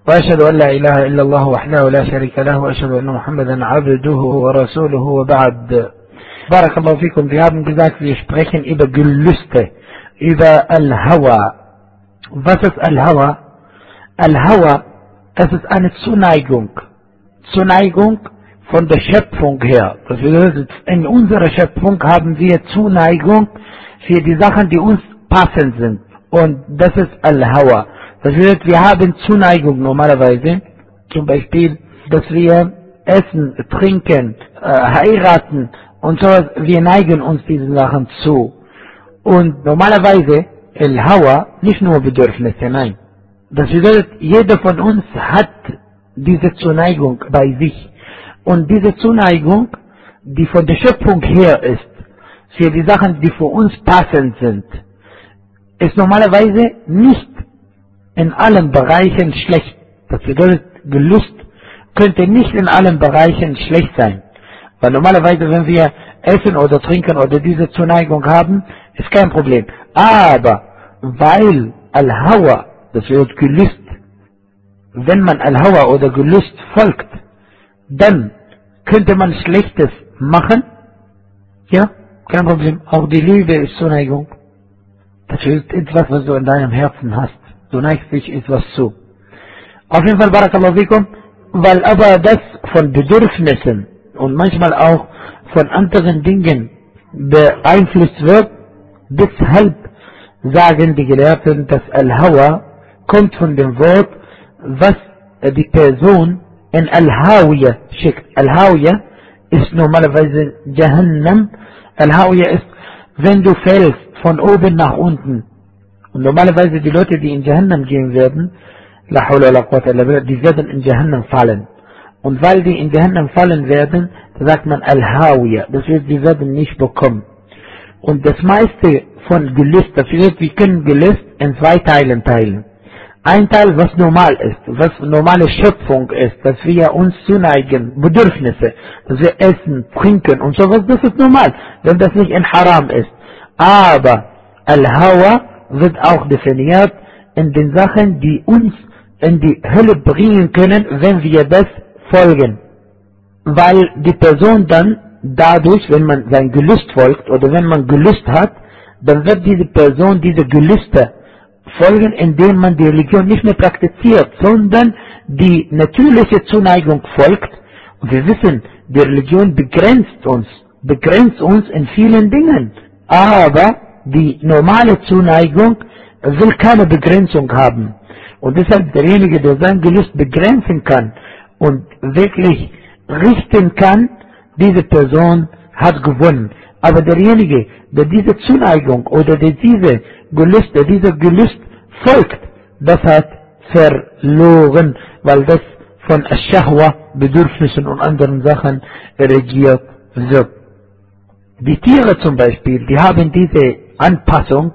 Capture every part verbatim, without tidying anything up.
وأشهد أن لا إله إلا الله وحده لا شريك له وأشهد أن محمدا عبده ورسوله وبعد. Barakallahu fikum, wir haben gesagt, wir sprechen über Gelüste, über Al-Hawa. Was ist Al-Hawa? Al-Hawa, das ist eine Zuneigung. Zuneigung von der Schöpfung her. Das bedeutet, in unserer Schöpfung haben wir Zuneigung für die Sachen, die uns passend sind. Und das ist Al-Hawa. Das bedeutet, wir haben Zuneigung normalerweise. Zum Beispiel, dass wir essen, trinken, äh, heiraten und so. Wir neigen uns diesen Sachen zu. Und normalerweise, Al-Hawa, nicht nur Bedürfnisse, nein. Das bedeutet, jeder von uns hat diese Zuneigung bei sich. Und diese Zuneigung, die von der Schöpfung her ist, für die Sachen, die für uns passend sind, ist normalerweise nicht in allen Bereichen schlecht. Das bedeutet, Gelust könnte nicht in allen Bereichen schlecht sein. Weil normalerweise, wenn wir essen oder trinken oder diese Zuneigung haben, ist kein Problem. Aber weil Al-Hawa, das wird Gelust, wenn man Al-Hawa oder Gelust folgt, dann könnte man Schlechtes machen. Ja, kein Problem. Auch die Liebe ist Zuneigung. Das ist etwas, was du in deinem Herzen hast. Du neigst dich etwas zu. Auf jeden Fall, Barakallahu fikum, weil aber das von Bedürfnissen und manchmal auch von anderen Dingen beeinflusst wird, deshalb sagen die Gelehrten, dass Al-Hawa kommt von dem Wort, was die Person in Al-Hawiya schickt. Al-Hawiya ist normalerweise Jahannam. Al-Hawiya ist, wenn du fällst von oben nach unten. Und normalerweise die Leute, die in Jahannam gehen werden, La hawla wa la quwwata illa billah, die werden in Jahannam fallen. Und weil die in Jahannam fallen werden, da sagt man Al-Hawiya. Das heißt, die werden nicht bekommen. Und das meiste von Gelüst, das heißt, wir können Gelüst in zwei Teilen teilen. Ein Teil, was normal ist, was normale Schöpfung ist, dass wir uns zuneigen, Bedürfnisse, dass wir essen, trinken und sowas, das ist normal, wenn das nicht in Haram ist. Aber Al-Hawa wird auch definiert in den Sachen, die uns in die Hölle bringen können, wenn wir das folgen. Weil die Person dann dadurch, wenn man sein Gelüst folgt oder wenn man Gelüst hat, dann wird diese Person diese Gelüste folgen, indem man die Religion nicht mehr praktiziert, sondern die natürliche Zuneigung folgt. Und wir wissen, die Religion begrenzt uns, begrenzt uns in vielen Dingen. Aber die normale Zuneigung will keine Begrenzung haben. Und deshalb derjenige, der sein Gelüst begrenzen kann und wirklich richten kann, diese Person hat gewonnen. Aber derjenige, der diese Zuneigung oder der diese Gelüst, der dieser Gelüst folgt, das hat verloren, weil das von Ash-Shahwa, Bedürfnissen und anderen Sachen regiert wird. Die Tiere zum Beispiel, die haben diese Anpassung,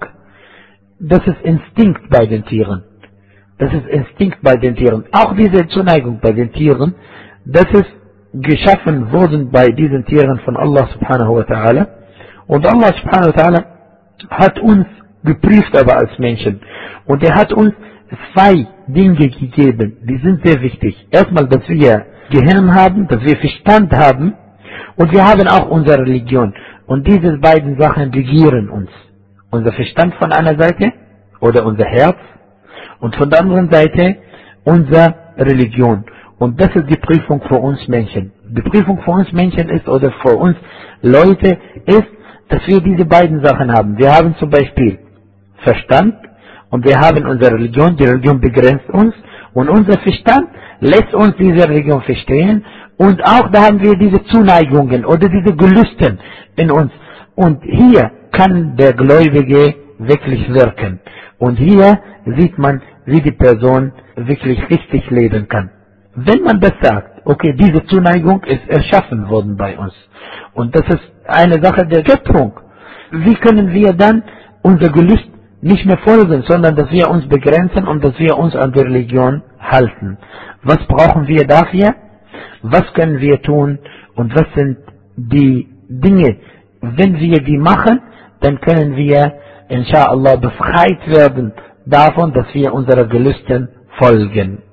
das ist Instinkt bei den Tieren. Das ist Instinkt bei den Tieren. Auch diese Zuneigung bei den Tieren, das ist geschaffen worden bei diesen Tieren von Allah subhanahu wa ta'ala. Und Allah subhanahu wa ta'ala hat uns geprüft aber als Menschen. Und er hat uns zwei Dinge gegeben, die sind sehr wichtig. Erstmal, dass wir Gehirn haben, dass wir Verstand haben und wir haben auch unsere Religion. Und diese beiden Sachen regieren uns. Unser Verstand von einer Seite oder unser Herz und von der anderen Seite unsere Religion. Und das ist die Prüfung für uns Menschen. Die Prüfung für uns Menschen ist oder für uns Leute ist, dass wir diese beiden Sachen haben. Wir haben zum Beispiel Verstand und wir haben unsere Religion. Die Religion begrenzt uns und unser Verstand lässt uns diese Religion verstehen. Und auch da haben wir diese Zuneigungen oder diese Gelüsten in uns. Und hier kann der Gläubige wirklich wirken. Und hier sieht man, wie die Person wirklich richtig leben kann. Wenn man das sagt, okay, diese Zuneigung ist erschaffen worden bei uns. Und das ist eine Sache der Schöpfung. Wie können wir dann unser Gelüst nicht mehr folgen, sondern dass wir uns begrenzen und dass wir uns an die Religion halten? Was brauchen wir dafür? Was können wir tun? Und was sind die Dinge? Wenn wir die machen, dann können wir, inshallah, befreit werden davon, dass wir unseren Gelüsten folgen.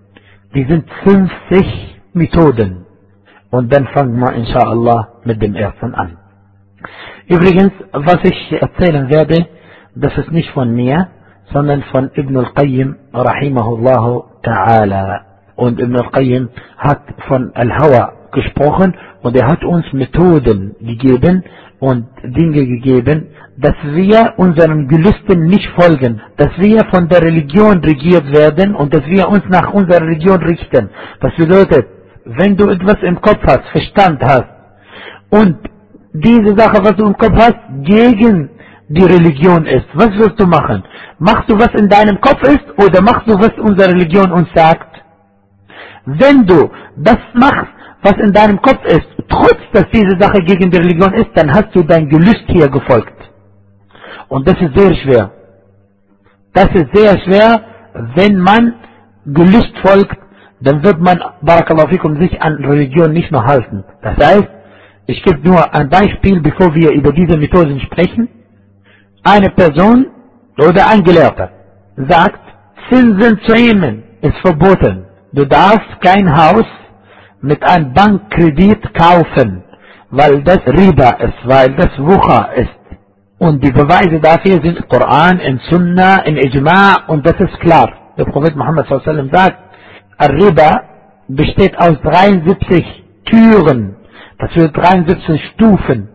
Die sind fünfzig Methoden. Und dann fangen wir inshallah mit dem ersten an. Übrigens, was ich erzählen werde, das ist nicht von mir, sondern von Ibn al-Qayyim rahimahullah ta'ala. Und Ibn al-Qayyim hat von Al-Hawa gesprochen und er hat uns Methoden gegeben und Dinge gegeben, dass wir unseren Gelüsten nicht folgen, dass wir von der Religion regiert werden und dass wir uns nach unserer Religion richten. Das bedeutet, wenn du etwas im Kopf hast, Verstand hast und diese Sache, was du im Kopf hast, gegen die Religion ist, was wirst du machen? Machst du, was in deinem Kopf ist, oder machst du, was unsere Religion uns sagt? Wenn du das machst, was in deinem Kopf ist, trotz dass diese Sache gegen die Religion ist, dann hast du dein Gelüst hier gefolgt. Und das ist sehr schwer. Das ist sehr schwer, wenn man Gelüst folgt, dann wird man, barakallahu fikum, sich an Religion nicht mehr halten. Das heißt, ich gebe nur ein Beispiel, bevor wir über diese Methoden sprechen. Eine Person oder ein Gelehrter sagt, Zinsen zu nehmen ist verboten. Du darfst kein Haus mit einem Bankkredit kaufen, weil das Riba ist, weil das Wucher ist. Und die Beweise dafür sind Koran, in Sunna, in Ijma' und das ist klar. Der Prophet Muhammad sallallahu alaihi wasallam sagt, Riba besteht aus dreiundsiebzig Türen, das sind dreiundsiebzig Stufen.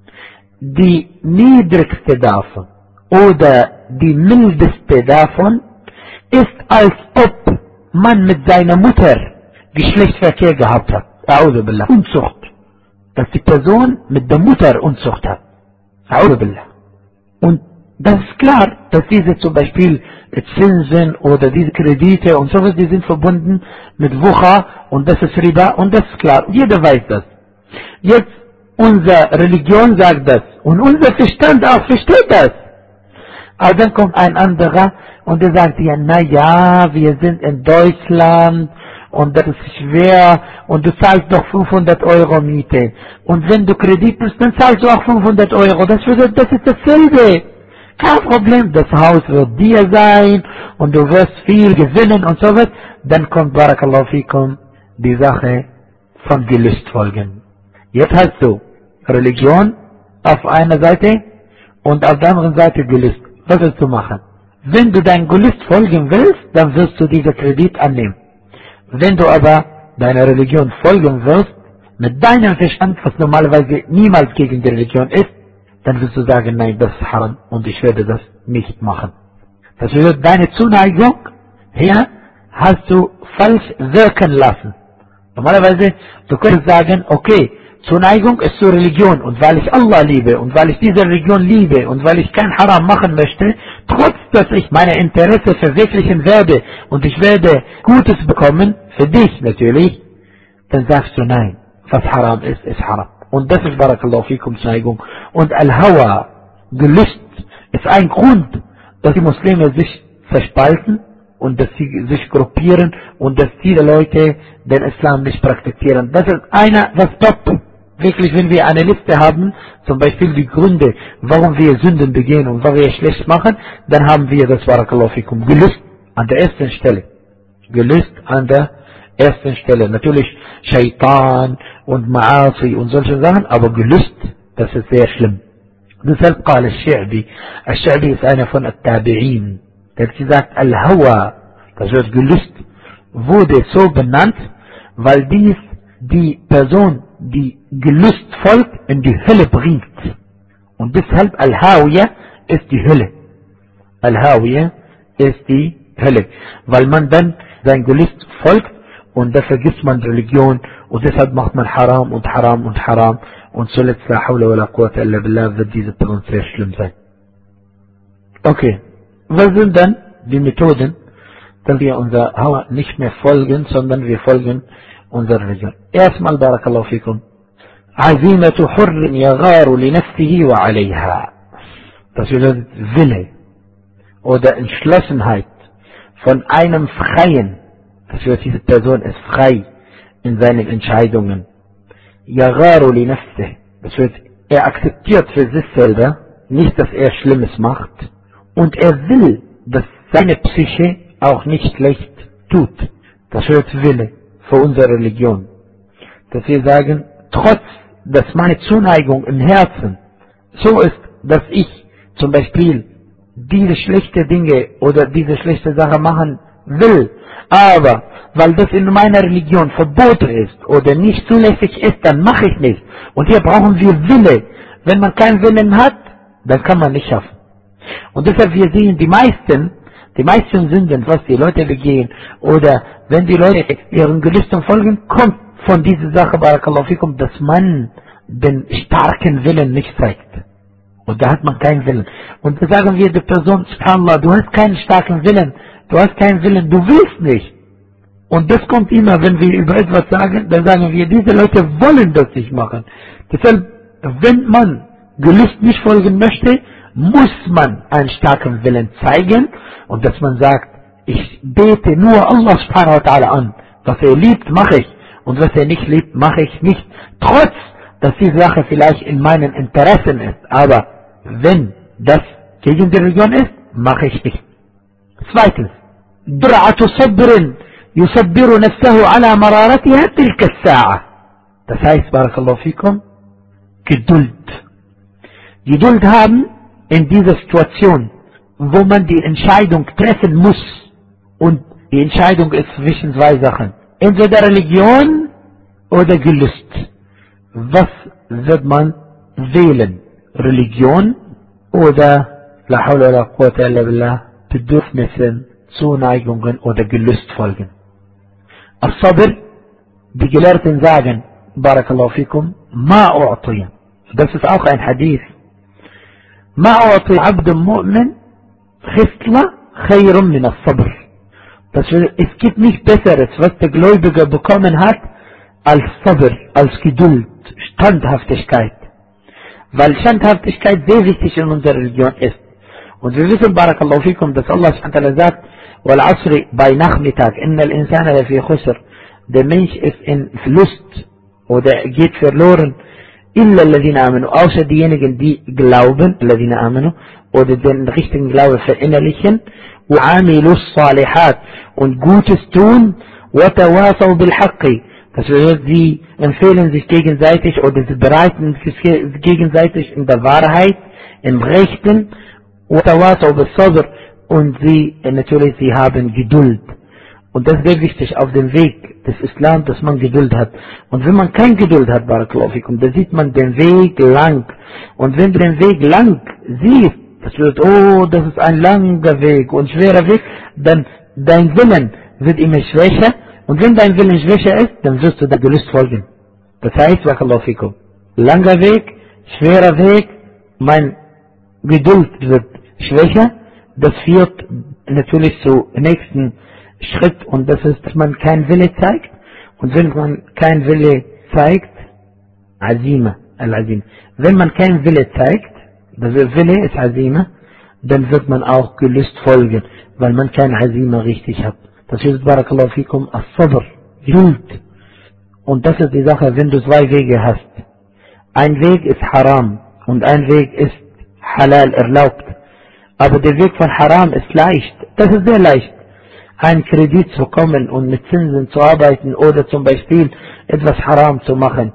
Die niedrigste davon oder die mildeste davon ist, als ob man mit seiner Mutter Geschlechtsverkehr gehabt hat. A'udhu billah. Unzucht. Dass die Person mit der Mutter Unzucht hat. A'udhu billah. Und das ist klar, dass diese zum Beispiel Zinsen oder diese Kredite und sowas, die sind verbunden mit Wucher und das ist Riba und das ist klar. Jeder weiß das. Jetzt, unsere Religion sagt das und unser Verstand auch versteht das. Aber dann kommt ein anderer und der sagt, ja, na ja, wir sind in Deutschland und das ist schwer und du zahlst doch fünfhundert Euro Miete. Und wenn du Kredit bist, dann zahlst du auch fünfhundert Euro. Das, wird, das ist dasselbe. Kein Problem, das Haus wird dir sein und du wirst viel gewinnen und so was. Dann kommt, barakallahu fikum, die Sache von Gelüst folgen. Jetzt hast du Religion auf einer Seite und auf der anderen Seite Gelüst. Was willst du machen? Wenn du dein Gelüst folgen willst, dann wirst du diesen Kredit annehmen. Wenn du aber deiner Religion folgen wirst, mit deinem Verstand, was normalerweise niemals gegen die Religion ist, dann wirst du sagen, nein, das ist haram und ich werde das nicht machen. Das bedeutet, deine Zuneigung hier hast du falsch wirken lassen. Normalerweise, du könntest sagen, okay, Zuneigung ist zur Religion und weil ich Allah liebe und weil ich diese Religion liebe und weil ich kein Haram machen möchte, trotz dass ich meine Interesse verwirklichen werde und ich werde Gutes bekommen, für dich natürlich, dann sagst du nein, was Haram ist, ist Haram. Und das ist barakallahu fikum Zuneigung. Und Al-Hawa, Gelüst, ist ein Grund, dass die Muslime sich verspalten und dass sie sich gruppieren und dass viele Leute den Islam nicht praktizieren. Das ist einer, was top. Wirklich, wenn wir eine Liste haben, zum Beispiel die Gründe, warum wir Sünden begehen und warum wir schlecht machen, dann haben wir das barakallahu fikum Gelüst an der ersten Stelle. Gelüst an der ersten Stelle. Natürlich Shaitan und Ma'asi und solche Sachen, aber Gelüst, das ist sehr schlimm. Deshalb قال الشعبي, الشعبي ist einer von At-Tabi'in, der hat gesagt, Al-Hawa, das wird Gelüst, wurde so benannt, weil dies die Person, die Gelüst folgt, in die Hölle bringt. Und deshalb Al-Hawiya ist die Hölle. Al-Hawiya ist die Hölle. Weil man dann sein Gelüst folgt und da vergisst man Religion und deshalb macht man Haram und Haram und Haram und zuletzt la hawla wa la quwwata illa billah wird diese Person sehr schlimm sein. Okay, was sind dann die Methoden, dass wir unser Hawa nicht mehr folgen, sondern wir folgen unserer Religion? Erstmal, barakallahu fikum, عزيمة حر يغار لنفسه وعليها. Das bedeutet Wille oder Entschlossenheit von einem Freien. Das bedeutet, diese Person ist frei in seinen Entscheidungen. يغار لنفسه. Das bedeutet, er akzeptiert für sich selber nicht, dass er Schlimmes macht und er will, dass seine Psyche auch nicht schlecht tut. Das wird Wille für unsere Religion. Dass wir sagen, trotz, dass meine Zuneigung im Herzen so ist, dass ich zum Beispiel diese schlechte Dinge oder diese schlechte Sache machen will, aber weil das in meiner Religion verboten ist oder nicht zulässig ist, dann mache ich nicht. Und hier brauchen wir Wille. Wenn man keinen Willen hat, dann kann man nicht schaffen. Und deshalb wir sehen, die meisten, die meisten Sünden, was die Leute begehen, oder wenn die Leute ihren Gelüsten folgen, kommt von dieser Sache, Barakallahu fikum, dass man den starken Willen nicht zeigt. Und da hat man keinen Willen. Und da sagen wir der Person, Subhanallah, du hast keinen starken Willen, du hast keinen Willen, du willst nicht. Und das kommt immer, wenn wir über etwas sagen, dann sagen wir, diese Leute wollen das nicht machen. Deshalb, wenn man Gelüst nicht folgen möchte, muss man einen starken Willen zeigen und dass man sagt, ich bete nur Allah subhanahu wa ta'ala an. Was er liebt, mache ich. Und was er nicht liebt, mache ich nicht. Trotz, dass die Sache vielleicht in meinen Interessen ist. Aber wenn das gegen die Religion ist, mache ich nicht. Zweitens, Dur'atu sabrin yusabbiru nafsahu ala mararatiha tilka as-sa'a. Das heißt, Barakallahu fikum, Geduld. Geduld haben in dieser Situation, wo man die Entscheidung treffen muss. Und die Entscheidung ist zwischen zwei Sachen. Entweder Religion oder Gelüst. Was wird man wählen? Religion oder La hawla wa la quwwata illa billah, Bedürfnissen, Zuneigungen oder Gelüst folgen. As-Sabr, die Gelehrten sagen, Barakallahu fikum, ma u'tiya. Das ist auch ein Hadith. ما أعطي عبد مؤمن خصلة خير من الصبر. Das es gibt nichts Besseres, was der Gläubige bekommen hat, als Sabr, als Geduld, Standhaftigkeit. Weil Standhaftigkeit sehr wichtig in unserer Religion ist. Und wir wissen, Barakallahu fikum, dass Allah subhanahu wa ta'ala sagt, wal asri, bei Nachmittag, innal insana lafi khusr, der Mensch ist in Verlust oder geht verloren, illa alladhina amanu, außer diejenigen, die glauben, alladhina amanu, oder den richtigen Glauben verinnerlichen, wa amilu salihat, und Gutes tun, wa tawasaw bil haqqi, das bedeutet, sie empfehlen sich gegenseitig oder sie bereiten sich gegenseitig in der Wahrheit, im Rechten, wa tawasaw bil sabr, und sie, natürlich, sie haben Geduld. Und das ist sehr wichtig auf dem Weg des Islam, dass man Geduld hat. Und wenn man keine Geduld hat, Barakallahu fikum, dann sieht man den Weg lang. Und wenn du den Weg lang siehst, das wird, oh, das ist ein langer Weg und schwerer Weg, dann dein Willen wird immer schwächer. Und wenn dein Willen schwächer ist, dann wirst du der Gelüst folgen. Das heißt, Barakallahu fikum, langer Weg, schwerer Weg, mein Geduld wird schwächer. Das führt natürlich zu nächsten Schritt, und das ist, dass man keinen Wille zeigt. Und wenn man keinen Wille zeigt, Azima, Al-Azim. Wenn man keinen Wille zeigt, der Wille ist Azima, dann wird man auch Gelüst folgen, weil man kein Azima richtig hat. Das ist, Barakallahu fikum, As-Sabr, Geduld. Und das ist die Sache, wenn du zwei Wege hast. Ein Weg ist Haram und ein Weg ist Halal, erlaubt. Aber der Weg von Haram ist leicht. Das ist sehr leicht. Einen Kredit zu bekommen und mit Zinsen zu arbeiten oder zum Beispiel etwas Haram zu machen.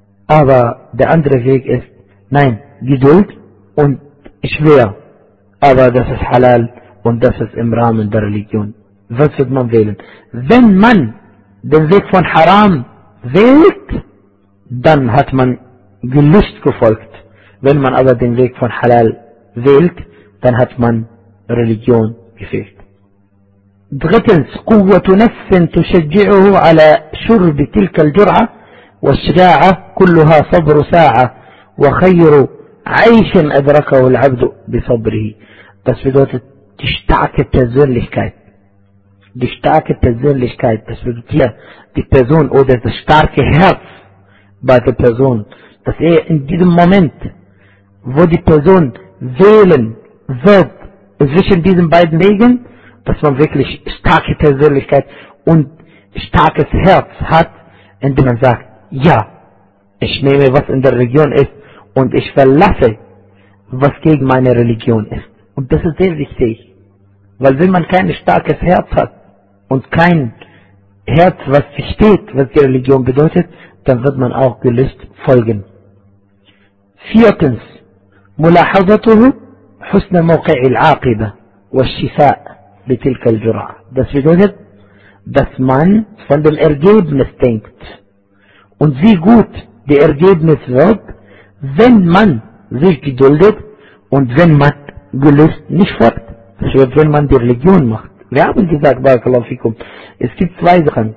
Aber der andere Weg ist, nein, Geduld und schwer. Aber das ist Halal und das ist im Rahmen der Religion. Was wird man wählen? Wenn man den Weg von Haram wählt, dann hat man Gelüst gefolgt. Wenn man aber den Weg von Halal wählt, dann hat man Religion gefehlt. Drittens, قوة نفس تشجعه على شرب تلك الجرعة والشجاعة كلها صبر ساعة وخير عيش أدركه العبد بصبره. Das bedeutet die starke Persönlichkeit. Die starke Persönlichkeit, das bedeutet hier die Person oder das starke Herz bei der Person, dass er in diesem Moment, wo die Person wählen wird zwischen diesen beiden Wegen, dass man wirklich starke Persönlichkeit und starkes Herz hat, indem man sagt, ja, ich nehme, was in der Religion ist, und ich verlasse, was gegen meine Religion ist. Und das ist sehr wichtig, weil wenn man kein starkes Herz hat und kein Herz, was versteht, was die Religion bedeutet, dann wird man auch gelöst folgen. Viertens, ملاحظته حسن موقع العاقبة والشفاء بتلك الجرعة. Das bedeutet, dass man von dem Ergebnis denkt und wie gut die Ergebnis wird, wenn man sich geduldet und wenn man gelöst nicht folgt. Das wird, wenn man die Religion macht. Wir haben gesagt, Barakallahu fikum, es gibt zwei Sachen.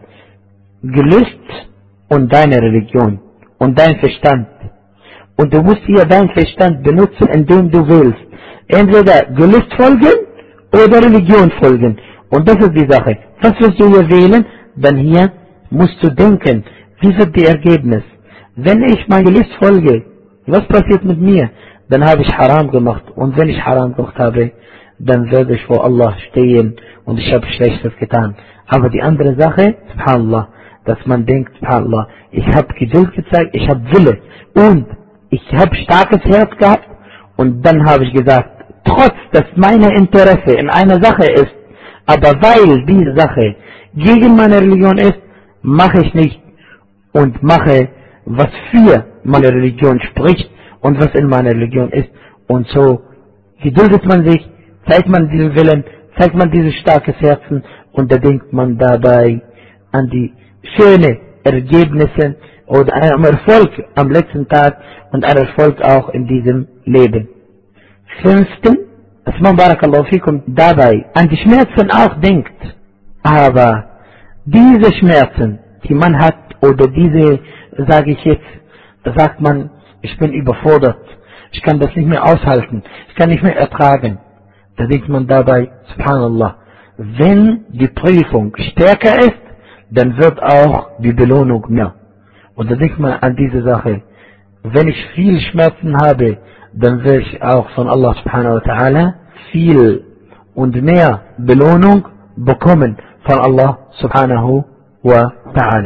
Gelöst und deine Religion und dein Verstand. Und du musst hier deinen Verstand benutzen, indem du willst. Entweder gelöst folgen oder Religion folgen. Und das ist die Sache. Was wirst du hier wählen? Dann hier musst du denken, wie wird die Ergebnis? Wenn ich mein Gelüst folge, was passiert mit mir? Dann habe ich Haram gemacht. Und wenn ich Haram gemacht habe, dann werde ich vor Allah stehen und ich habe Schlechtes getan. Aber die andere Sache, subhanallah, dass man denkt, subhanallah, ich habe Geduld gezeigt, ich habe Wille und ich habe starkes Herz gehabt und dann habe ich gesagt, trotz dass meine Interesse in einer Sache ist, aber weil diese Sache gegen meine Religion ist, mache ich nicht und mache, was für meine Religion spricht und was in meiner Religion ist. Und so geduldet man sich, zeigt man diesen Willen, zeigt man dieses starkes Herzen und da denkt man dabei an die schönen Ergebnisse oder am Erfolg am letzten Tag und an Erfolg auch in diesem Leben. Fünftens, dass man, Barakallahu fikum, dabei an die Schmerzen auch denkt. Aber diese Schmerzen, die man hat, oder diese, sage ich jetzt, da sagt man, ich bin überfordert, ich kann das nicht mehr aushalten, ich kann nicht mehr ertragen. Da denkt man dabei, subhanallah, wenn die Prüfung stärker ist, dann wird auch die Belohnung mehr. Und da denkt man an diese Sache, wenn ich viel Schmerzen habe, dann werde ich auch von Allah subhanahu wa ta'ala viel und mehr Belohnung bekommen von Allah subhanahu wa ta'ala.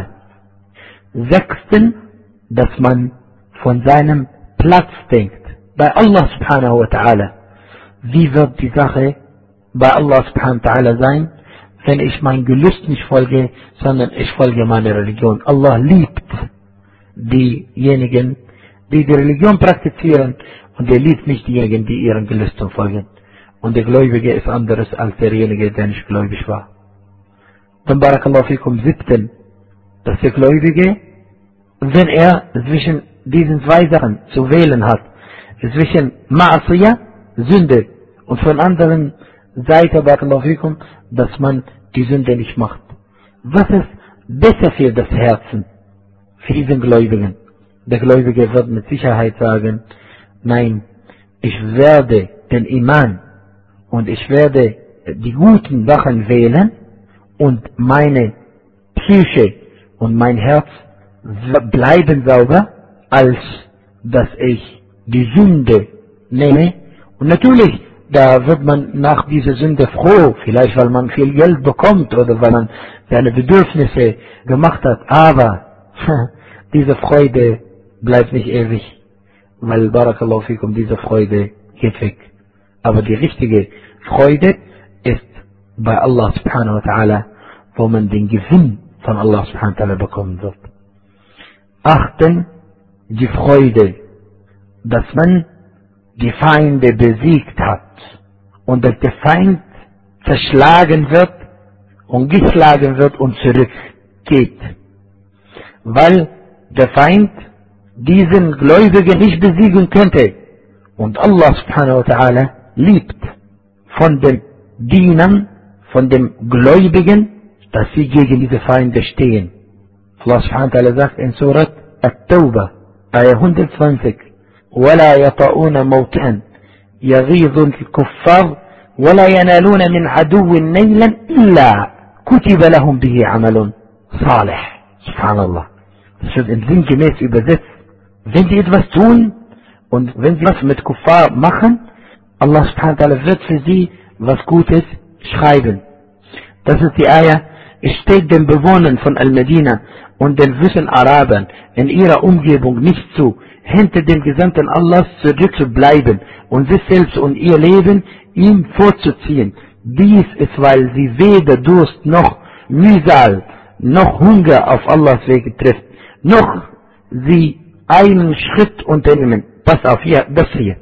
Sechstens, dass man von seinem Platz denkt, bei Allah subhanahu wa ta'ala. Wie wird die Sache bei Allah subhanahu wa ta'ala sein, wenn ich mein Gelüst nicht folge, sondern ich folge meiner Religion. Allah liebt diejenigen, die die Religion praktizieren und er liebt nicht diejenigen, die ihren Gelüsten folgen. Und der Gläubige ist anderes als derjenige, der nicht gläubig war. Dann Barakallahu fikum, siebten, dass der Gläubige, wenn er zwischen diesen zwei Sachen zu wählen hat, zwischen Ma'asiyah, Sünde, und von anderen Seite, Barakallahu fikum, dass man die Sünde nicht macht. Was ist besser für das Herzen, für diesen Gläubigen? Der Gläubige wird mit Sicherheit sagen, nein, ich werde den Iman und ich werde die guten Sachen wählen und meine Psyche und mein Herz bleiben sauber, als dass ich die Sünde nehme. Und natürlich, da wird man nach dieser Sünde froh, vielleicht weil man viel Geld bekommt oder weil man seine Bedürfnisse gemacht hat, aber diese Freude bleibt nicht ewig, weil Barakallahu fikum, diese Freude geht weg. Aber die richtige Freude ist bei Allah subhanahu wa ta'ala, wo man den Gewinn von Allah subhanahu wa ta'ala bekommen wird. Achten, die Freude, dass man die Feinde besiegt hat und dass der Feind zerschlagen wird und geschlagen wird und zurückgeht. Weil der Feind diesen Gläubigen nicht besiegen könnte. Und Allah subhanahu wa ta'ala liebt von den Dienern, von den Gläubigen, dass sie gegen diese Feinde stehen. Allah subhanahu wa ta'ala sagt in Surat At-Tawbah, Ayah hundertzwanzig, ولا يطؤون موطئا يغيظ الكفار ولا ينالون من عدو نيلا إلا كتب لهم به عمل صالح. Subhanallah. Das wird in sinngemäß übersetzt. Wenn sie etwas tun und wenn sie was mit Kuffar machen, Allah subhanahu wa ta'ala wird für sie was Gutes schreiben. Das ist die Ayah. Es steht den Bewohnern von Al-Medina und den wüsten Arabern in ihrer Umgebung nicht zu, hinter dem Gesandten Allahs zurückzubleiben und sich selbst und ihr Leben ihm vorzuziehen. Dies ist, weil sie weder Durst noch Mühsal noch Hunger auf Allahs Wege trifft, noch sie einen Schritt unternehmen, pass auf, hier, das hier,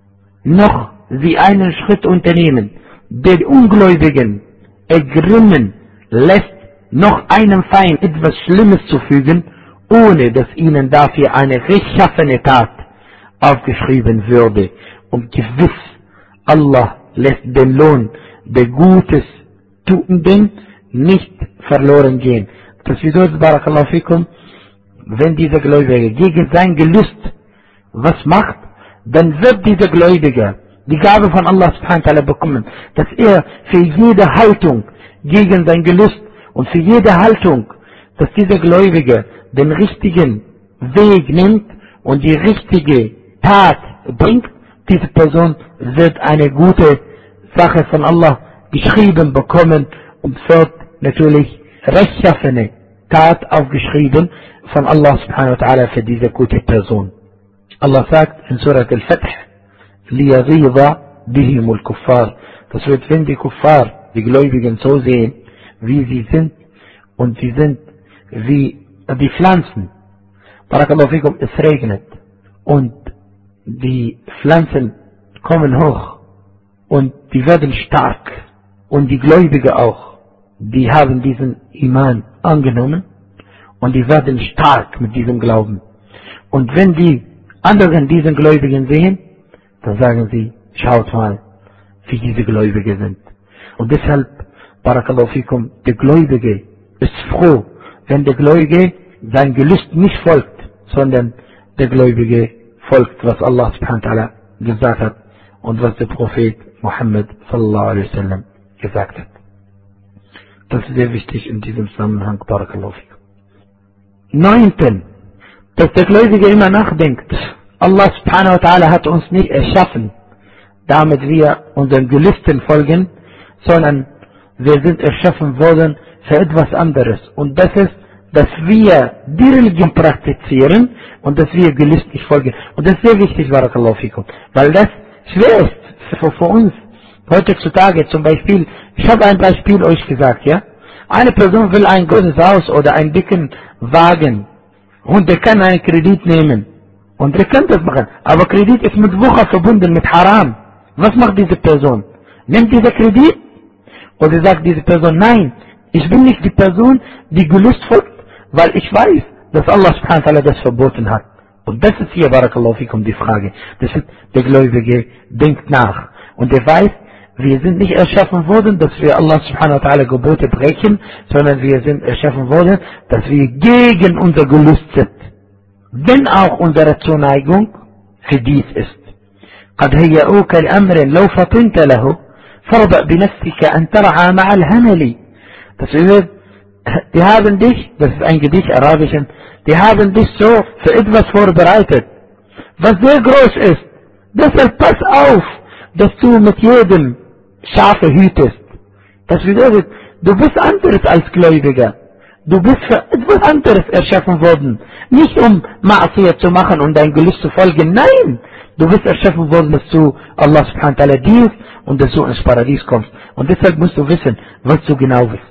noch sie einen Schritt unternehmen, den Ungläubigen ergrimmen lässt, noch einem Feind etwas Schlimmes zu fügen, ohne dass ihnen dafür eine rechtschaffene Tat aufgeschrieben würde. Und gewiss, Allah lässt den Lohn der Gutes Tuenden nicht verloren gehen. Das bedeutet, Barakallahu fikum, wenn dieser Gläubige gegen sein Gelüst was macht, dann wird dieser Gläubige die Gabe von Allah subhanahu wa ta'ala bekommen, dass er für jede Haltung gegen sein Gelüst und für jede Haltung, dass dieser Gläubige den richtigen Weg nimmt und die richtige Tat bringt, diese Person wird eine gute Sache von Allah geschrieben bekommen und wird natürlich rechtschaffene Tat aufgeschrieben von Allah subhanahu wa ta'ala für diese gute Person. Allah sagt in Surat Al-Fath, لِيَغِيظَ بِهِمُ الْكُفَّارِ. Das wird, wenn die Kuffar, die Gläubigen so sehen, wie sie sind, und sie sind wie die Pflanzen. Barakallahu fikum, es regnet und die Pflanzen kommen hoch und die werden stark und die Gläubige auch, die haben diesen Iman angenommen und die werden stark mit diesem Glauben. Und wenn die anderen diesen Gläubigen sehen, dann sagen sie, schaut mal, wie diese Gläubige sind. Und deshalb, Barakallahu fikum, der Gläubige ist froh, wenn der Gläubige sein Gelüst nicht folgt, sondern der Gläubige folgt, was Allah subhanahu wa ta'ala gesagt hat und was der Prophet Muhammad sallallahu alaihi wasallam gesagt hat. Das ist sehr wichtig in diesem Zusammenhang, Barakallahu fikum. Neunten, dass der Gläubige immer nachdenkt, Allah subhanahu wa ta'ala hat uns nicht erschaffen, damit wir unseren Gelüsten folgen, sondern wir sind erschaffen worden für etwas anderes. Und das ist, dass wir die Religion praktizieren und dass wir gelüstlich folgen. Und das ist sehr wichtig, Barakallahu fikum, weil das schwer ist für, für uns heutzutage. Zum Beispiel, ich habe ein Beispiel euch gesagt, ja? Eine Person will ein großes Haus oder einen dicken Wagen und der kann einen Kredit nehmen. Und der kann das machen. Aber Kredit ist mit Wucher verbunden, mit Haram. Was macht diese Person? Nimmt dieser Kredit? Oder sagt diese Person, nein, ich bin nicht die Person, die Gelüst folgt, weil ich weiß, dass Allah subhanahu wa ta'ala das verboten hat. Und das ist hier, Barakallahu fikum, die Frage. Das ist, der Gläubige denkt nach. Und er weiß, wir sind nicht erschaffen worden, dass wir Allah subhanahu wa ta'ala Gebote brechen, sondern wir sind erschaffen worden, dass wir gegen unser Gelüst sind. Wenn auch unsere Zuneigung für dies ist. قد هيئوك لأمر لو فطنت له فاربأ بنفسك أن ترعى مع الهمل. Das bedeutet, die haben dich, das ist ein Gedicht arabischen, die haben dich so für etwas vorbereitet, was sehr groß ist. Deshalb pass auf, dass du mit jedem Schafe hütest. Das bedeutet, du bist anderes als Gläubiger. Du bist für etwas anderes erschaffen worden. Nicht um Ma'asiyah zu machen und dein Gelüst zu folgen. Nein! Du bist erschaffen worden, dass du Allah subhanahu wa ta'ala dienst und dass du ins Paradies kommst. Und deshalb musst du wissen, was du genau bist.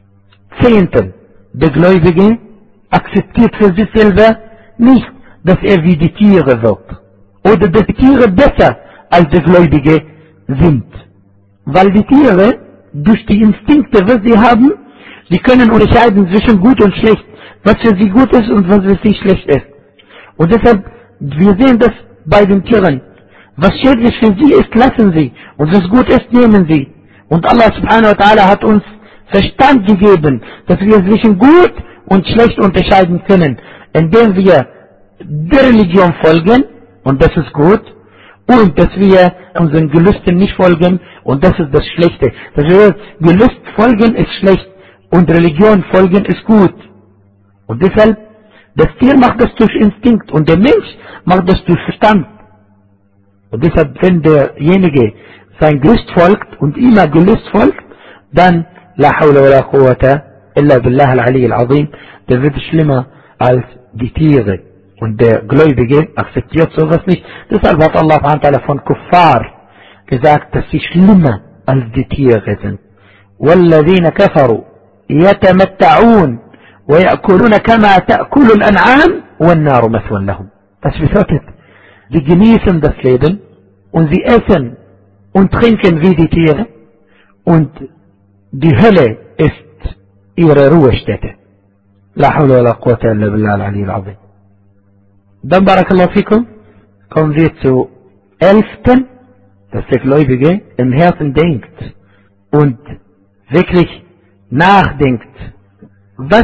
Zehnten. Der Gläubige akzeptiert für sich selber nicht, dass er wie die Tiere wird. Oder dass die Tiere besser als der Gläubige sind. Weil die Tiere, durch die Instinkte, was sie haben, sie können unterscheiden zwischen gut und schlecht, was für sie gut ist und was für sie schlecht ist. Und deshalb, wir sehen das bei den Tieren. Was schädlich für sie ist, lassen sie. Und was gut ist, nehmen sie. Und Allah subhanahu wa ta'ala hat uns Verstand gegeben, dass wir zwischen gut und schlecht unterscheiden können, indem wir der Religion folgen, und das ist gut, und dass wir unseren Gelüsten nicht folgen, und das ist das Schlechte. Das heißt, Gelüst folgen ist schlecht, und Religion folgen ist gut. Und deshalb, das Tier macht das durch Instinkt, und der Mensch macht das durch Verstand. Und deshalb, wenn derjenige sein Gelüst folgt, und immer Gelüst folgt, dann, la hawla wa la quwwata illa billah al-ali al-azim, der wird schlimmer als die Tiere. Und der Gläubige akzeptiert sowas nicht. Deshalb hat Allah von Kuffar gesagt, dass sie schlimmer als die Tiere sind. وَالَّذِينَ كَفَرُوا يَتَمَتَّعُونَ ويأكلون كما تأكل الأنعام والنار مثوى لهم. Das bedeutet, sie genießen das Leben und sie essen und trinken wie die Tiere und die Hölle ist ihre Ruhestätte. La hawla wa la quwwata illa billah al-ali al-azim. Dann barakallahu fikum, kommen wir zu elften, dass der Gläubige im Herzen denkt und wirklich nachdenkt, was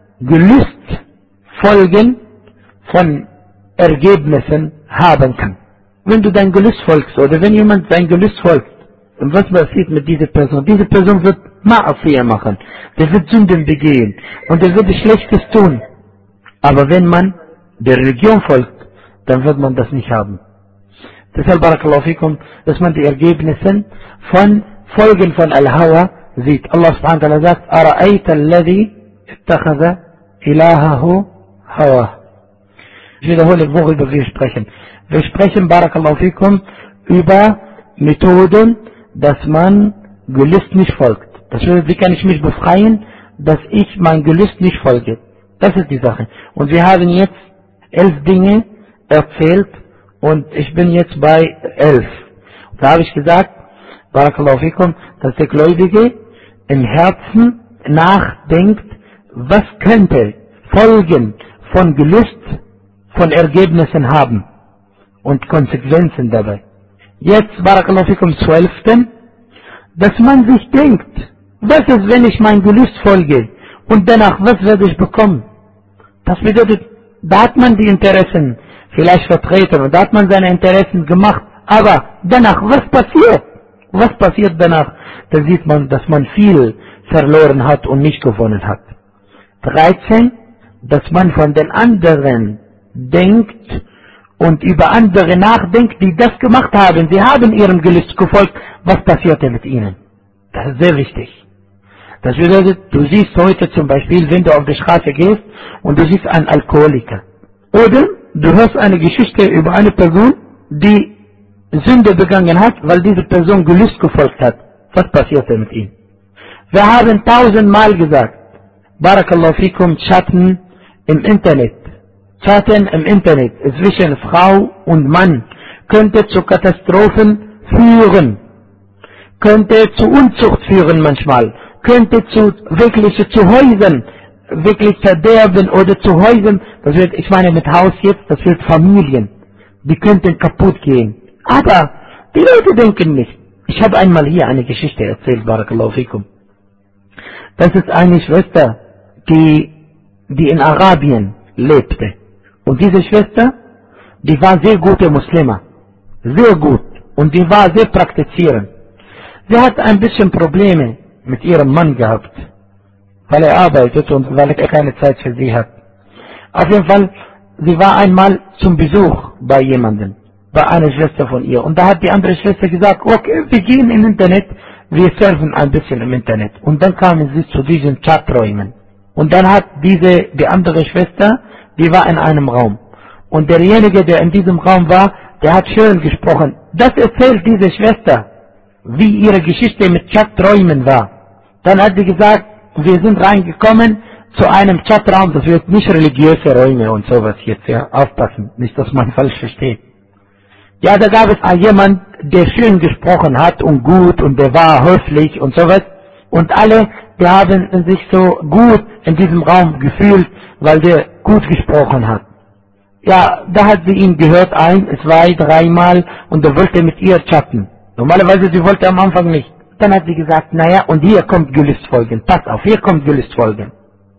Gelüstfolgen von Ergebnissen haben kann. Wenn du dein Gelüst folgst oder wenn jemand sein Gelüst folgt, und was passiert mit dieser Person? Diese Person wird Ma'asiyah machen, der wird Sünden begehen und der wird Schlechtes tun. Aber wenn man der Religion folgt, dann wird man das nicht haben. Deshalb barakallahu fikum, dass man die Ergebnisse von Folgen von Al-Hawa sieht. Allah subhanahu wa ta'ala sagt, Ara'ayta alladhi ittakhadha ilahahu hawa. Ich wiederhole, worüber wir sprechen. Wir sprechen, barakallahu fikum, über Methoden, dass man Gelüst nicht folgt. Das heißt, wie kann ich mich befreien, dass ich mein Gelüst nicht folge? Das ist die Sache. Und wir haben jetzt elf Dinge erzählt und ich bin jetzt bei elf. Da habe ich gesagt, barakallahu fikum, dass der Gläubige im Herzen nachdenkt, was könnte Folgen von Gelüst, von Ergebnissen haben und Konsequenzen dabei. Jetzt, barakallahu fikum, zwölften, dass man sich denkt, was ist, wenn ich mein Gelüst folge und danach, was werde ich bekommen? Das bedeutet, da hat man die Interessen vielleicht vertreten und da hat man seine Interessen gemacht, aber danach, was passiert? Was passiert danach? Da sieht man, dass man viel verloren hat und nicht gewonnen hat. dreizehn, dass man von den anderen denkt und über andere nachdenkt, die das gemacht haben. Sie haben ihrem Gelüst gefolgt. Was passierte mit ihnen? Das ist sehr wichtig. Das bedeutet, du siehst heute zum Beispiel, wenn du auf die Straße gehst und du siehst einen Alkoholiker. Oder du hörst eine Geschichte über eine Person, die Sünde begangen hat, weil diese Person Gelüst gefolgt hat. Was passierte mit ihm? Wir haben tausendmal gesagt, barakallahu fikum, Chatten im Internet. Chatten im Internet zwischen Frau und Mann könnte zu Katastrophen führen, könnte zu Unzucht führen manchmal, könnte zu wirklich zu Häusern, wirklich verderben oder zu Häusern, das wird, ich meine mit Haus jetzt, das wird Familien, die könnten kaputt gehen. Aber die Leute denken nicht. Ich habe einmal hier eine Geschichte erzählt, barakallahu fikum. Das ist eine Schwester, die, die in Arabien lebte. Und diese Schwester, die war sehr gute Muslima. Sehr gut. Und die war sehr praktizierend. Sie hat ein bisschen Probleme mit ihrem Mann gehabt, weil er arbeitet und weil er keine Zeit für sie hat. Auf jeden Fall, sie war einmal zum Besuch bei jemandem, bei einer Schwester von ihr. Und da hat die andere Schwester gesagt, okay, wir gehen im Internet, wir surfen ein bisschen im Internet. Und dann kamen sie zu diesen Chaträumen. Und dann hat diese, die andere Schwester, die war in einem Raum. Und derjenige, der in diesem Raum war, der hat schön gesprochen. Das erzählt diese Schwester, wie ihre Geschichte mit Chaträumen war. Dann hat sie gesagt, wir sind reingekommen zu einem Chatraum, das wird nicht religiöse Räume und sowas jetzt, ja, aufpassen, nicht, dass man falsch versteht. Ja, da gab es jemand, der schön gesprochen hat und gut und der war höflich und sowas. Und alle, die haben sich so gut in diesem Raum gefühlt, weil der gut gesprochen hat. Ja, da hat sie ihn gehört, ein, zwei, dreimal und er wollte mit ihr chatten. Normalerweise, sie wollte am Anfang nicht. Dann hat sie gesagt, naja, und hier kommt Gelüstfolgen. Pass auf, hier kommt Gelüstfolgen.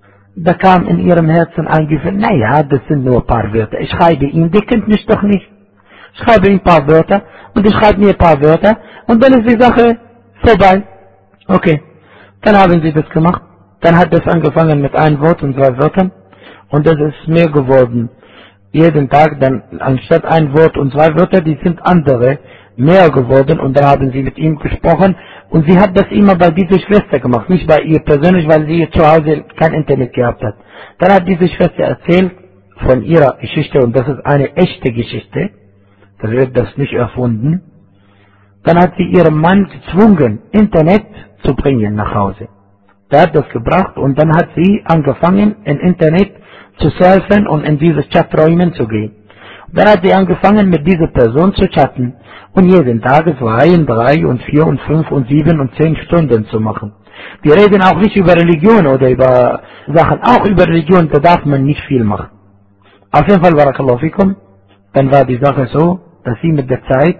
Da kam in ihrem Herzen ein Gefühl, naja, das sind nur ein paar Wörter. Ich schreibe ihn, der kennt mich doch nicht. Ich schreibe ihm ein paar Wörter und ich schreibe mir ein paar Wörter und dann ist die Sache vorbei. Okay, dann haben sie das gemacht. Dann hat es angefangen mit einem Wort und zwei Wörtern und das ist mehr geworden. Jeden Tag dann anstatt ein Wort und zwei Wörter, die sind andere mehr geworden und dann haben sie mit ihm gesprochen und sie hat das immer bei dieser Schwester gemacht, nicht bei ihr persönlich, weil sie zu Hause kein Internet gehabt hat. Dann hat diese Schwester erzählt von ihrer Geschichte und das ist eine echte Geschichte, das wird das nicht erfunden. Dann hat sie ihren Mann gezwungen, Internet zu bringen nach Hause. Der hat das gebracht und dann hat sie angefangen, im Internet zu surfen und in diese Chaträumen zu gehen. Dann hat sie angefangen, mit dieser Person zu chatten und jeden Tag zwei und drei und vier und fünf und sieben und zehn Stunden zu machen. Wir reden auch nicht über Religion oder über Sachen, auch über Religion, da darf man nicht viel machen. Auf jeden Fall, Barakallahu fikum, dann war die Sache so, dass sie mit der Zeit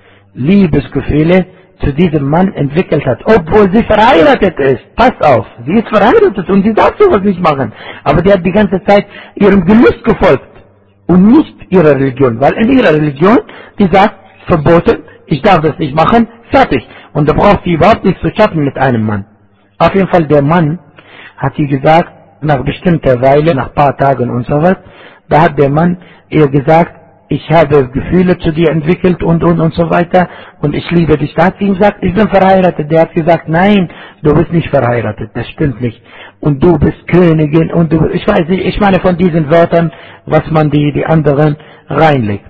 Liebesgefühle zu diesem Mann entwickelt hat, obwohl sie verheiratet ist. Pass auf, sie ist verheiratet und sie darf sowas nicht machen. Aber die hat die ganze Zeit ihrem Gelüst gefolgt und nicht ihrer Religion, weil in ihrer Religion, die sagt, verboten, ich darf das nicht machen, fertig. Und da braucht sie überhaupt nicht zu chatten mit einem Mann. Auf jeden Fall, der Mann hat sie gesagt, nach bestimmter Weile, nach ein paar Tagen und sowas, da hat der Mann ihr gesagt, ich habe Gefühle zu dir entwickelt und und und so weiter und ich liebe dich. Da hat sie ihm gesagt, ich bin verheiratet. Der hat gesagt, nein, du bist nicht verheiratet, das stimmt nicht. Und du bist Königin und du, ich weiß nicht, ich meine von diesen Wörtern, was man die, die anderen reinlegt.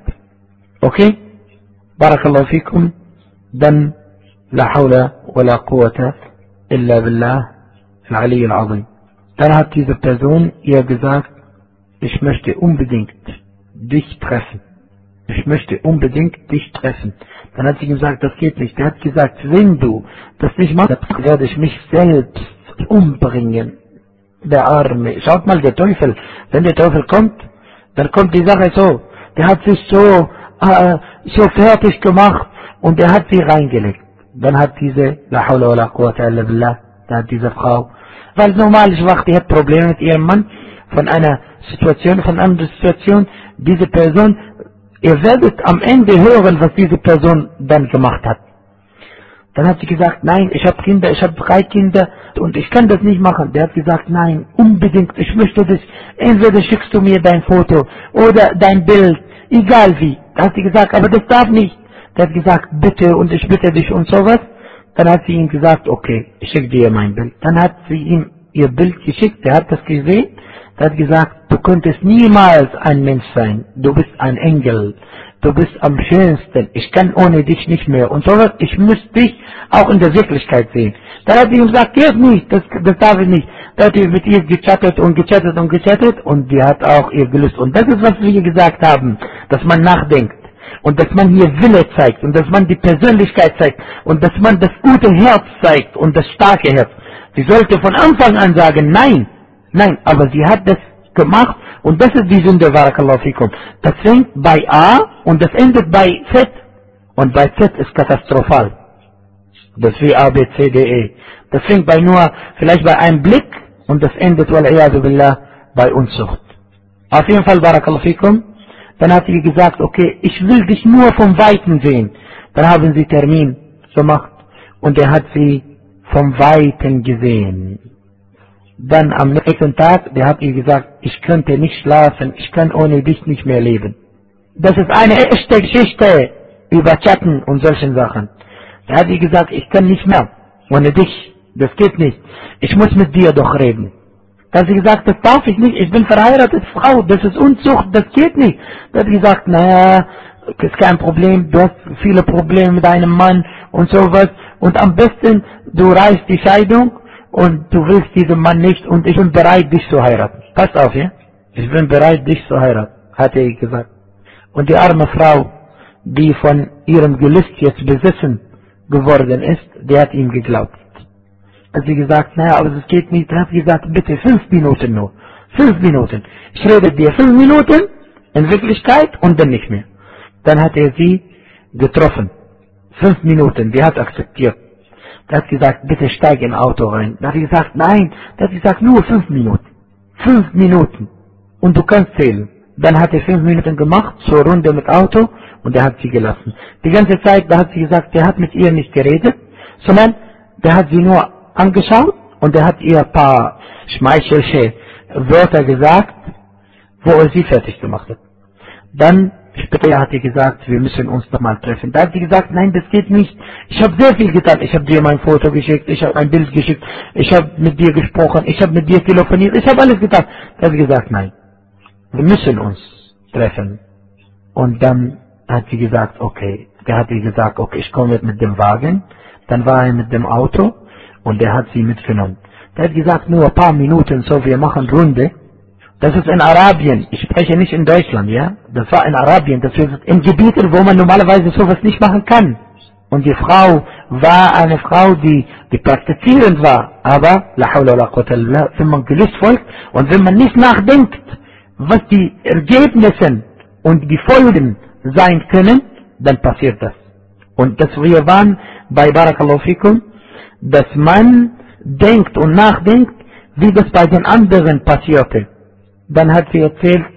Okay? Barakallahu fikum. Dann, la hawla wa la quwwata illa billah al-Ali al-Azim. Dann hat diese Person ihr gesagt, ich möchte unbedingt dich treffen. Ich möchte unbedingt dich treffen. Dann hat sie gesagt, das geht nicht. Der hat gesagt, wenn du das nicht machst, werde ich mich selbst umbringen. Der Arme. Schaut mal, der Teufel. Wenn der Teufel kommt, dann kommt die Sache so. Der hat sich so, äh, so fertig gemacht und der hat sie reingelegt. Dann hat diese, la hawla wa la quwwata illa billah, da hat diese Frau, weil normal ist wach, die hat Probleme mit ihrem Mann, von einer Situation, von einer anderen Situation, diese Person, ihr werdet am Ende hören, was diese Person dann gemacht hat. Dann hat sie gesagt, nein, ich habe Kinder, ich habe drei Kinder und ich kann das nicht machen. Der hat gesagt, nein, unbedingt, ich möchte das, entweder schickst du mir dein Foto oder dein Bild, egal wie. Da hat sie gesagt, aber das darf nicht. Der hat gesagt, bitte und ich bitte dich und sowas. Dann hat sie ihm gesagt, okay, ich schicke dir mein Bild. Dann hat sie ihm ihr Bild geschickt, der hat das gesehen. Der hat gesagt, du könntest niemals ein Mensch sein. Du bist ein Engel. Du bist am schönsten. Ich kann ohne dich nicht mehr. Und sowas, ich muss dich auch in der Wirklichkeit sehen. Dann hat sie ihm gesagt, geht nicht, das, das darf ich nicht. Da hat sie mit ihr gechattet und gechattet und gechattet und die hat auch ihr gelöst. Und das ist, was wir gesagt haben, dass man nachdenkt. Und dass man hier Wille zeigt und dass man die Persönlichkeit zeigt und dass man das gute Herz zeigt und das starke Herz. Sie sollte von Anfang an sagen, nein, nein, aber sie hat das gemacht und das ist die Sünde, Barakallahu fikum. Das fängt bei A und das endet bei Z und bei Z ist katastrophal. Das ist wie A, B, C, D, E. Das fängt bei nur, vielleicht bei einem Blick und das endet, wal-iyadu billah, bei Unzucht. Auf jeden Fall, Barakallahu fikum. Dann hat sie gesagt, okay, ich will dich nur vom Weiten sehen. Dann haben sie Termin gemacht und er hat sie vom Weiten gesehen. Dann am nächsten Tag, der hat ihr gesagt, ich könnte nicht schlafen, ich kann ohne dich nicht mehr leben. Das ist eine echte Geschichte über Chatten und solchen Sachen. Da hat sie gesagt, ich kann nicht mehr ohne dich, das geht nicht. Ich muss mit dir doch reden. Da hat sie gesagt, das darf ich nicht, ich bin verheiratet Frau, das ist Unzucht, das geht nicht. Da hat sie gesagt, naja, das ist kein Problem, du hast viele Probleme mit deinem Mann und sowas. Und am besten, du reißt die Scheidung und du willst diesen Mann nicht und ich bin bereit, dich zu heiraten. Pass auf, ja? Ich bin bereit, dich zu heiraten, hat er gesagt. Und die arme Frau, die von ihrem Gelüst jetzt besessen geworden ist, die hat ihm geglaubt. Hat sie gesagt, naja, aber das geht nicht. Dann hat sie gesagt, bitte fünf Minuten nur. Fünf Minuten. Ich rede dir fünf Minuten in Wirklichkeit und dann nicht mehr. Dann hat er sie getroffen. Fünf Minuten, die hat akzeptiert. Dann hat sie gesagt, bitte steig in Auto rein. Dann hat sie gesagt, nein. Dann hat sie gesagt, nur fünf Minuten. Fünf Minuten. Und du kannst zählen. Dann hat er fünf Minuten gemacht, zur Runde mit Auto und er hat sie gelassen. Die ganze Zeit, da hat sie gesagt, der hat mit ihr nicht geredet, sondern der hat sie nur angeschaut und er hat ihr ein paar schmeichelische Wörter gesagt, wo er sie fertig gemacht hat. Dann später hat sie gesagt, wir müssen uns nochmal treffen. Da hat sie gesagt, nein, das geht nicht. Ich habe sehr viel getan. Ich habe dir mein Foto geschickt, ich habe ein Bild geschickt, ich habe mit dir gesprochen, ich habe mit dir telefoniert, ich habe alles getan. Da hat sie gesagt, nein, wir müssen uns treffen. Und dann hat sie gesagt, okay. Der hat sie gesagt, okay, ich komme mit dem Wagen. Dann war er mit dem Auto. Und er hat sie mitgenommen. Der hat gesagt, nur ein paar Minuten, so wir machen Runde. Das ist in Arabien. Ich spreche nicht in Deutschland, ja. Das war in Arabien. Das ist in Gebieten, wo man normalerweise sowas nicht machen kann. Und die Frau war eine Frau, die, die praktizierend war. Aber, la hawla wa la quwwata illa billah, wenn man gelüst folgt und wenn man nicht nachdenkt, was die Ergebnisse und die Folgen sein können, dann passiert das. Und dass wir waren bei Barakallahu fikum, dass man denkt und nachdenkt, wie das bei den anderen passierte. Dann hat sie erzählt,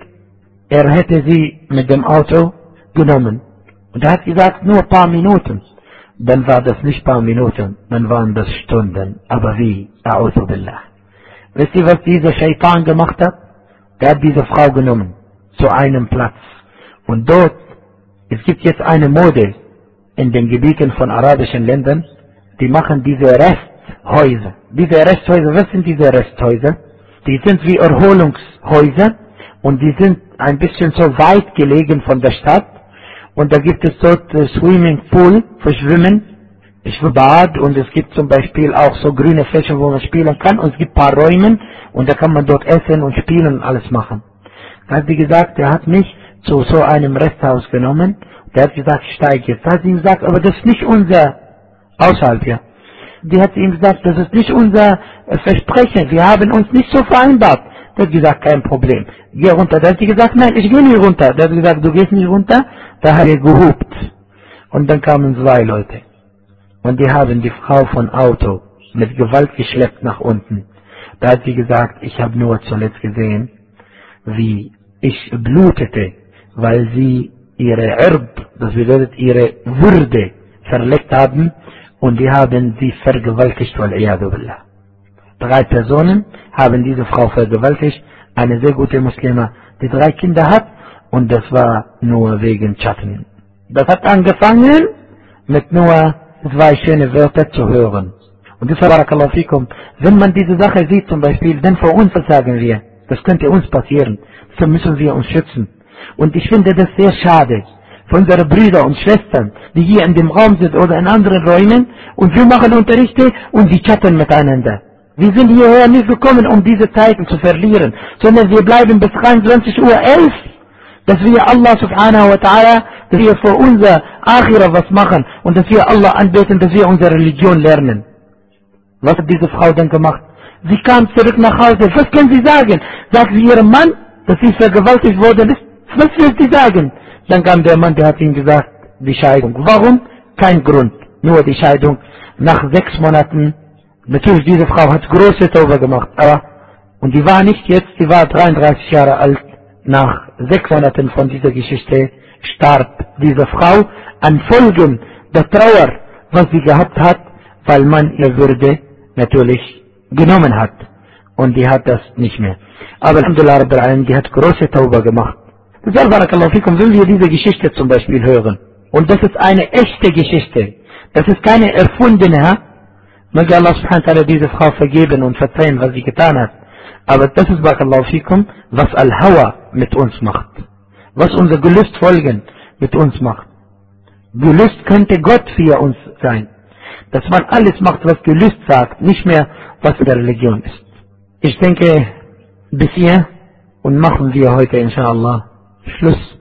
er hätte sie mit dem Auto genommen. Und er hat gesagt, nur ein paar Minuten. Dann war das nicht ein paar Minuten, dann waren das Stunden. Aber wie? A'udhu billah. Wisst ihr, was dieser Shaitan gemacht hat? Der hat diese Frau genommen zu einem Platz. Und dort, es gibt jetzt eine Mode in den Gebieten von arabischen Ländern, die machen diese Resthäuser. Diese Resthäuser, was sind diese Resthäuser? Die sind wie Erholungshäuser und die sind ein bisschen so weit gelegen von der Stadt. Und da gibt es dort äh, Swimmingpool für Schwimmen, Bad, und es gibt zum Beispiel auch so grüne Flächen, wo man spielen kann, und es gibt ein paar Räume und da kann man dort essen und spielen und alles machen. Da hat sie gesagt, er hat mich zu so einem Resthaus genommen, der hat gesagt, steig jetzt. Da hat sie ihm gesagt, aber das ist nicht unser, außerhalb, ja. Die hat ihm gesagt, das ist nicht unser äh, Versprechen, wir haben uns nicht so vereinbart. Der hat gesagt, kein Problem, geh runter. Da hat sie gesagt, nein, ich gehe nicht runter. Der hat gesagt, du gehst nicht runter. Da hat er gehupt. Und dann kamen zwei Leute. Und die haben die Frau von Auto mit Gewalt geschleppt nach unten. Da hat sie gesagt, ich habe nur zuletzt gesehen, wie ich blutete, weil sie ihre Erb, das bedeutet ihre Würde, verletzt haben, und die haben sie vergewaltigt, wal-iyadu billah. Drei Personen haben diese Frau vergewaltigt, eine sehr gute Muslima, die drei Kinder hat, und das war nur wegen Chatten. Das hat angefangen mit nur zwei schöne Wörter zu hören. Und deshalb, barakallahu fikum, wenn man diese Sache sieht zum Beispiel, dann vor uns, was sagen wir? Das könnte uns passieren. So müssen wir uns schützen. Und ich finde das sehr schade für unsere Brüder und Schwestern, die hier in dem Raum sind oder in anderen Räumen, und wir machen Unterrichte und die chatten miteinander. Wir sind hierher nicht gekommen, um diese Zeiten zu verlieren, sondern wir bleiben bis dreiundzwanzig Uhr elf, dass wir Allah subhanahu wa ta'ala, dass wir für unser Akhira was machen und dass wir Allah anbeten, dass wir unsere Religion lernen. Was hat diese Frau denn gemacht? Sie kam zurück nach Hause. Was können Sie sagen? Sagt sie ihrem Mann, dass sie vergewaltigt worden ist? Was will sie sagen? Dann kam der Mann, der hat ihm gesagt, die Scheidung. Warum? Kein Grund. Nur die Scheidung. Nach sechs Monaten, natürlich diese Frau hat große Tauber gemacht, aber, und die war nicht jetzt, die war dreiunddreißig Jahre alt. Nach sechs Monaten von dieser Geschichte starb diese Frau an Folgen der Trauer, was sie gehabt hat, weil man ihr Würde natürlich genommen hat. Und die hat das nicht mehr. Aber Alhamdulillah Rabbil Alamin, die hat große Tauber gemacht. Deshalb, barakallahu fikum, wenn wir diese Geschichte zum Beispiel hören, und das ist eine echte Geschichte, das ist keine erfundene, möge Allah subhanahu wa ta'ala diese Frau vergeben und verzeihen, was sie getan hat. Aber das ist, barakallahu fikum, was Al-Hawa mit uns macht. Was unser Gelüst folgen mit uns macht. Gelüst könnte Gott für uns sein. Dass man alles macht, was Gelüst sagt, nicht mehr, was in der Religion ist. Ich denke, bis hier, und machen wir heute, inshallah, Schluss.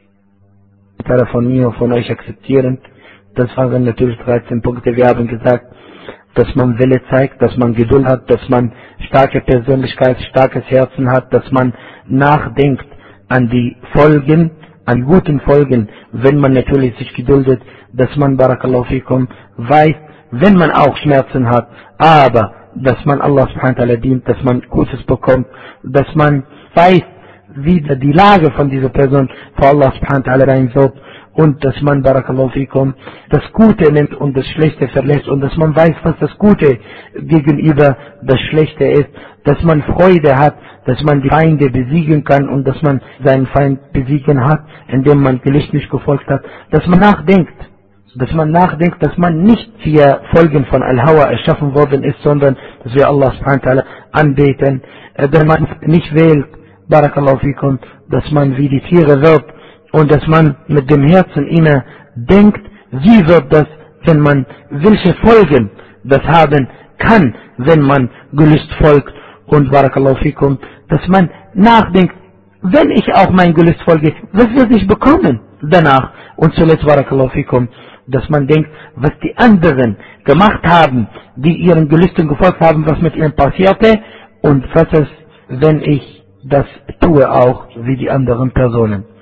Teile von mir und von euch akzeptieren. Das waren natürlich dreizehn Punkte. Wir haben gesagt, dass man Wille zeigt, dass man Geduld hat, dass man starke Persönlichkeit, starkes Herzen hat, dass man nachdenkt an die Folgen, an guten Folgen, wenn man natürlich sich geduldet, dass man, barakallahu fikum, weiß, wenn man auch Schmerzen hat, aber dass man Allah subhanahu wa ta'ala dient, dass man Gutes bekommt, dass man weiß, wie die Lage von dieser Person vor Allah subhanahu wa ta'ala sein wird, und dass man, barakallahu fikum, das Gute nimmt und das Schlechte verlässt, und dass man weiß, was das Gute gegenüber das Schlechte ist, dass man Freude hat, dass man die Feinde besiegen kann und dass man seinen Feind besiegen hat, indem man Gelicht nicht gefolgt hat, dass man nachdenkt, dass man nachdenkt, dass man nicht für Folgen von Al-Hawa erschaffen worden ist, sondern dass wir Allah subhanahu wa ta'ala anbeten, dass man nicht wählt, barakallahu fikum, dass man wie die Tiere wird, und dass man mit dem Herzen immer denkt, wie wird das, wenn man, welche Folgen das haben kann, wenn man Gelüst folgt. Und Barakallahu fikum, dass man nachdenkt, wenn ich auch mein Gelüst folge, was werde ich bekommen danach? Und zuletzt Barakallahu fikum, dass man denkt, was die anderen gemacht haben, die ihren Gelüsten gefolgt haben, was mit ihnen passierte, und was ist, wenn ich das tue auch wie die anderen Personen.